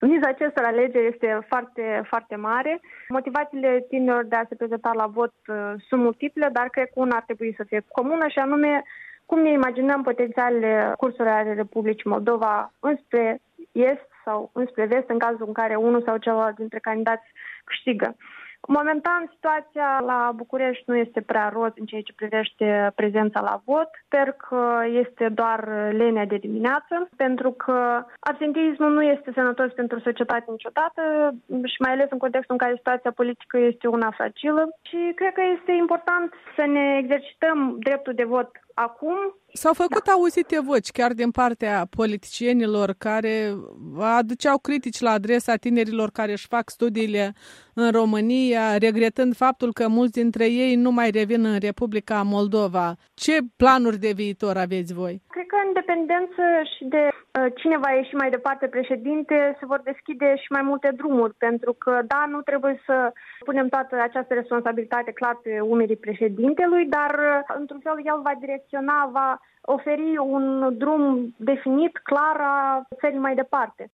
miza acestor alegeri este foarte, foarte mare. Motivațiile tinerilor de a se prezenta la vot sunt multiple, dar cred că una ar trebui să fie comună și anume cum ne imaginăm potențialele cursuri ale Republicii Moldova înspre est sau înspre vest, în cazul în care unul sau celălalt dintre candidați câștigă. Momentan, situația la București nu este prea roz în ceea ce privește prezența la vot. Sper că este doar lenea de dimineață, pentru că absenteismul nu este sănătos pentru societate niciodată și mai ales în contextul în care situația politică este una fragilă. Și cred că este important să ne exercităm dreptul de vot acum. S-au făcut auzite voci chiar din partea politicienilor care aduceau critici la adresa tinerilor care își fac studiile în România, regretând faptul că mulți dintre ei nu mai revin în Republica Moldova. Ce planuri de viitor aveți voi? Cred că în dependență și de cine va ieși mai departe președinte, se vor deschide și mai multe drumuri, pentru că, da, nu trebuie să punem toată această responsabilitate clar pe umerii președintelui, dar, într-un fel, el va direcționa, va oferi un drum definit, clar, a țării mai departe.